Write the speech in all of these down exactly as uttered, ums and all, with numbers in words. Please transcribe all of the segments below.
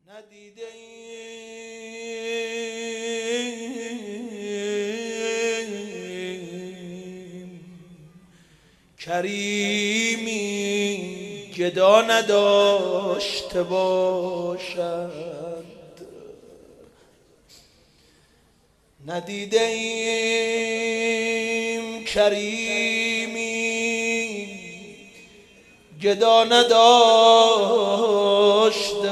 ندیده ایم کریمی گدا نداشته باشد، ندیده ایم کریمی گدا نداشته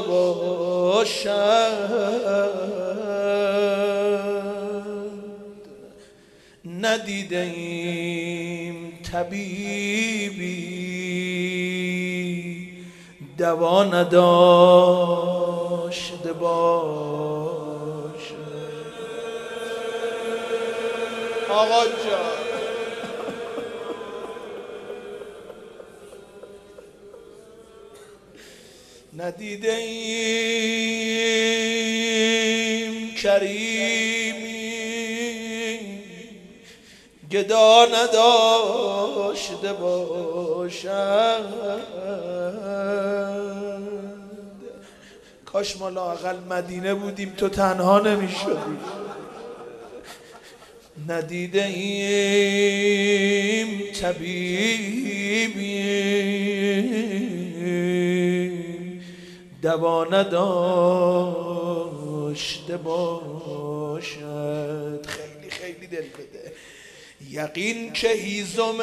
باشد، ندیده ایم طبیبی دوا نداشته باشد. آقا جان ندیده ایم کریمی گدا نداشته باشد، کاش ما لااقل مدینه بودیم تو تنها نمیشدی. ندیده ایم طبیبی دوا نداشته باشد. خیلی خیلی دل بده. یقین که هیزم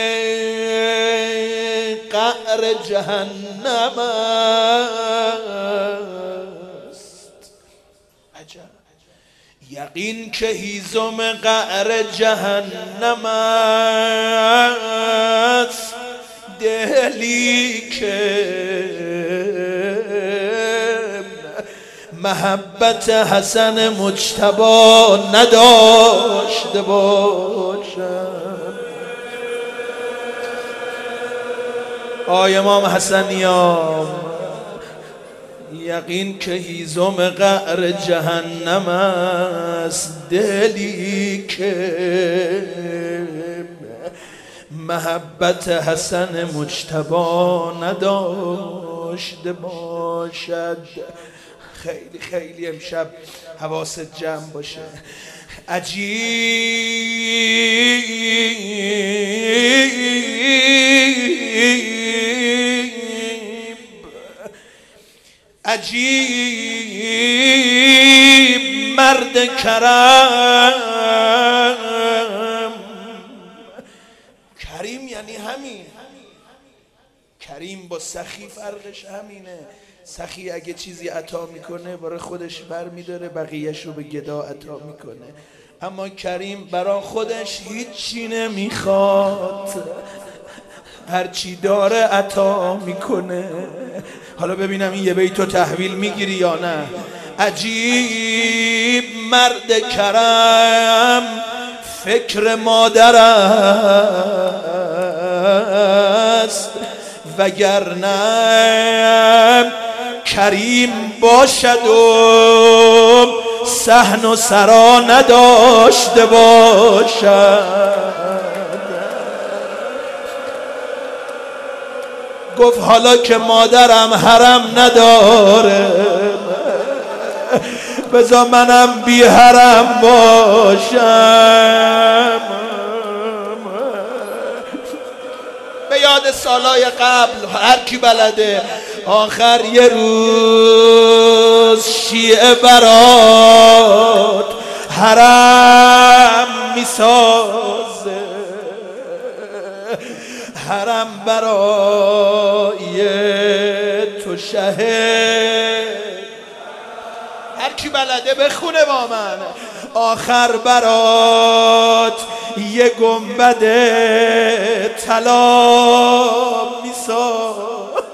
قعر جهنم است، عجب. یقین که هیزم قعر جهنم است، دلی که محبت حسن مجتبی نداشته باشد. آی امام حسنیام، یقین که هیزم قعر جهنم است، دلی که محبت حسن مجتبی نداشته باشد. خیلی خیلی امشب حواست جمع باشه. عجیب عجیب مرد کرم. کریم یعنی همین. کریم با سخی فرقش همینه. سخی اگه چیزی عطا میکنه برای خودش بر میداره، بقیهش رو به گدا عطا میکنه. اما کریم برای خودش هیچی نمیخواد، هرچی داره عطا میکنه. حالا ببینم این یه بیتو تحویل میگیری یا نه. عجیب مرد کرم فکر مادر است، وگرنه کریم باشد و صحن و سرا نداشته باشد. گفت حالا که مادرم حرم نداره، بذار منم بی حرم باشم. به یاد سالای قبل هر کی بلده، آخر یه روز شیعه برات حرم میسازه، حرم برای تو شهد. هر کی بلده بخونه با من. آخر برات یه گنبد طلا میسازه.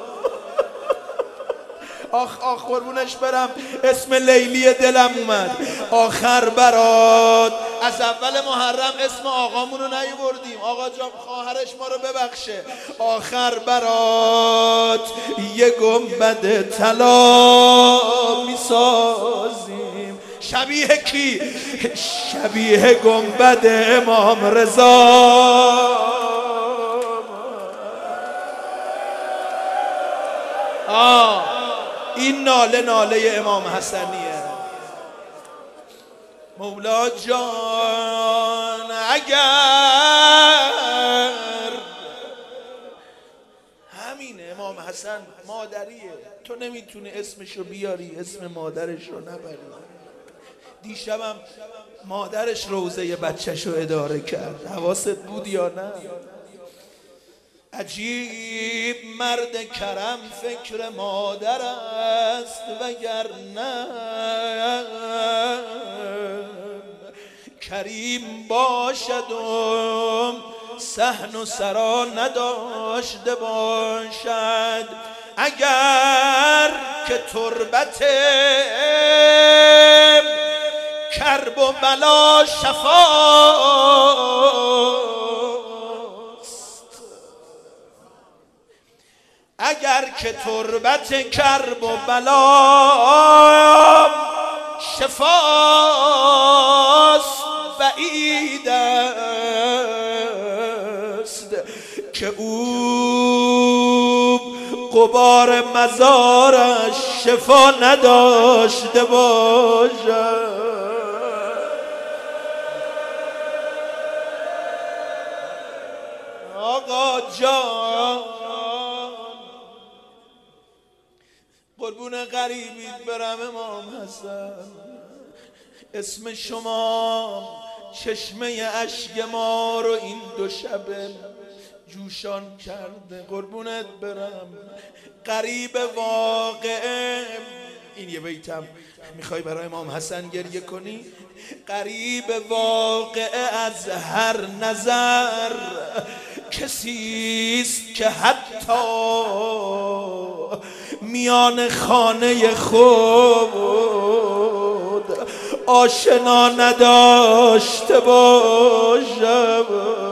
آخ آخ قربونش برم، اسم لیلی دلم اومد. آخر برات از اول محرم اسم آقامونو نیوردیم، آقا جان خواهرش ما رو ببخشه. آخر برات یه گنبد طلا میسازیم. شبیه کی؟ شبیه گنبد امام رضا. آه این ناله ناله امام حسنیه. مولا جان اگر همین امام حسن مادریه، تو نمیتونی اسمشو بیاری اسم مادرش رو نبری. دیشبم مادرش روزه بچهش رو اداره کرد، حواست بود یا نه؟ عجیب مرد کرم فکر مادر است، وگرنه کریم باشد و صحن و سرا نداشته باشد. اگر که تربت کرب و بلا شفاست، اگر که تربت کرب و بلا شفاست، بعید است که او غبار مزارش شفا نداشته باشد. آقا جان قربون غریبیت برم امام حسن، اسم شما چشمه اشک ما رو این دو شبه جوشان کرده. قربونت برم غریب واقعه. این یه بیتم میخوای برای امام حسن گریه کنی؟ غریب واقعه از هر نظر کسیست که حتی میان خانه خود آشنا نداشته باشم.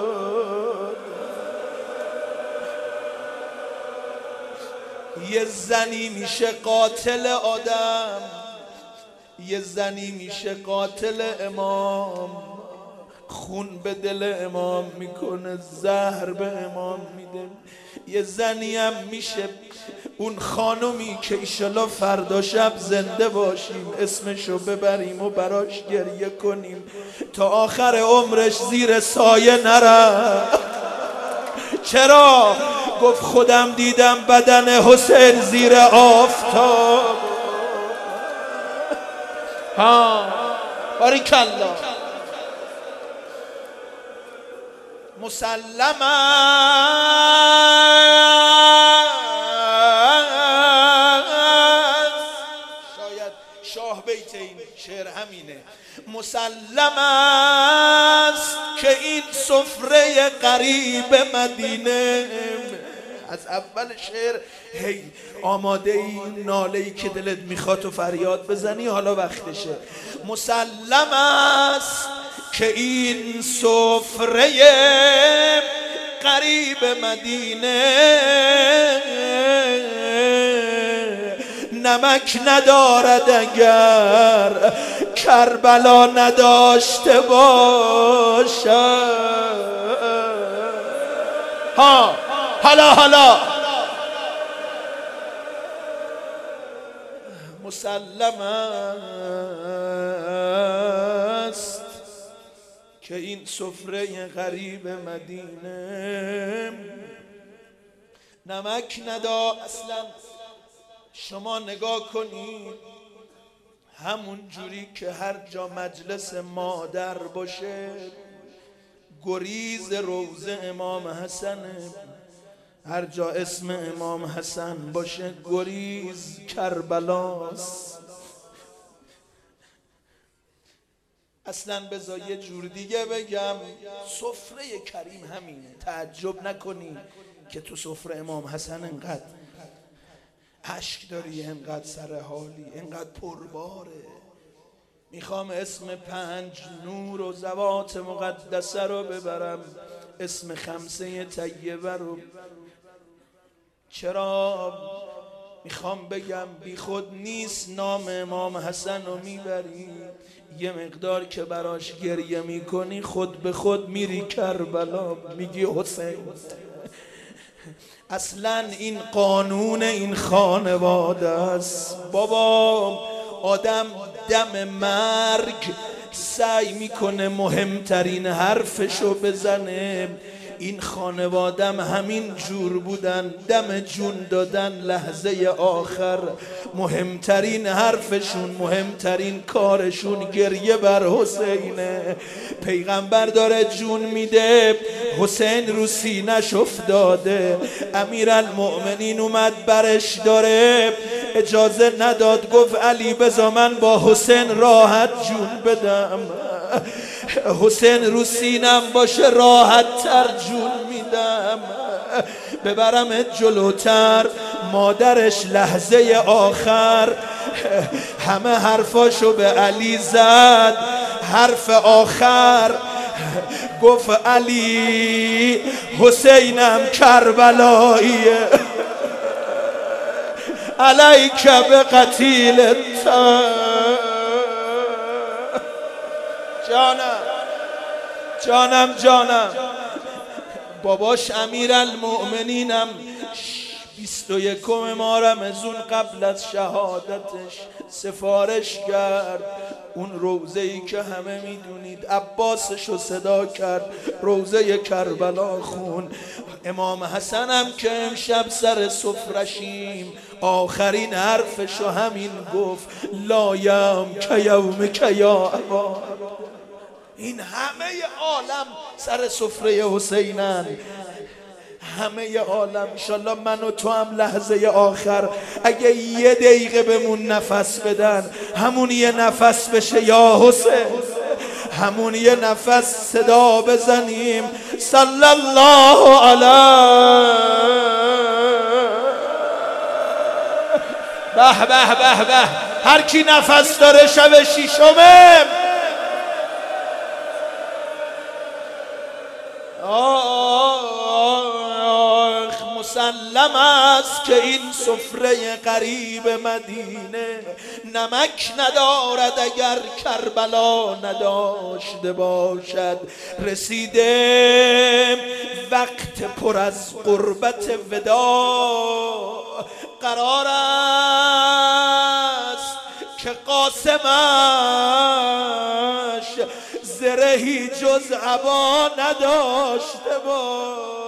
یه زنی میشه قاتل آدم، یه زنی میشه قاتل امام، خون به دل امام میکنه، زهر به امام میده. یه زنی هم میشه اون خانومی که ایشالا فردا شب زنده باشیم اسمشو ببریم و براش گریه کنیم تا آخر عمرش زیر سایه نره. چرا؟ گفت خودم دیدم بدن حسین زیر آفتاب. ها باریکالله. مسلم است، شاید شاه بیت این شعر همینه، مسلم است که این سفره غریب مدینه. از اول شعر هی آماده ای ناله ای که دلت میخواد و فریاد بزنی، حالا وقتشه. مسلم است که این سفره غریب مدینه نمک ندارد اگر کربلا نداشته باشد. ها حالا حالا مسلم است که این سفره غریب مدینه نمک ندا. اصلا شما نگاه کنید همون جوری که هر جا مجلس مادر باشه گریز روضه امام حسنه، هر جا اسم امام حسن باشه گریز کربلاست. اصلا بذار یه جور دیگه بگم، سفره کریم همینه. تعجب نکنی که تو سفره امام حسن انقدر اشک داری، انقدر سر حالی، انقدر پرباره. میخوام اسم پنج نور و ذوات مقدسه رو ببرم، اسم خمسه طیبه رو. چرا؟ میخوام بگم بی خود نیست نام امام حسن رو میبری، یه مقدار که براش گریه میکنی خود به خود میری کربلا، میگی حسین اصلا این قانون این خانواده است. بابا آدم دم مرگ سعی میکنه مهمترین حرفشو بزنه. این خانوادم همین جور بودن، دم جون دادن لحظه آخر مهمترین حرفشون، مهمترین کارشون گریه بر حسینه. پیغمبر داره جون میده، حسین رو سینه‌ش افتاده، امیرالمؤمنین اومد برش داره اجازه نداد، گفت علی بذار من با حسین راحت جون بدم. حسین رو سینم باشه راحت تر جون میدم، ببرم جلوتر. مادرش لحظه آخر همه حرفاشو به علی زد. حرف آخر گفت علی حسینم کربلاییه، علیک به قتیل تا. جانم جانم جانم باباش امیرالمؤمنینم بیست و یکم ماه رمضان قبل از شهادتش سفارش کرد. اون روزه‌ای که همه میدونید عباسشو صدا کرد، روزه کربلا خون. امام حسن هم که امشب سر سفرشیم آخرین حرفشو همین گفت، لایم که یوم که یا ابا. این همه عالم سر سفره حسینن، همه عالم. انشالله من و تو هم لحظه آخر اگه یه دقیقه بمون نفس بدن، همون یه نفس بشه یا حسین، همون یه نفس صدا بزنیم صلی الله علیه. به به به به، هر کی نفس داره شب شیشمه. مسلم است که این سفره غریب مدینه نمک ندارد اگر کربلا نداشته باشد. رسیده وقت پر از قربت وداع، قرار است که قاسمش زرهی جز عبا نداشته باش.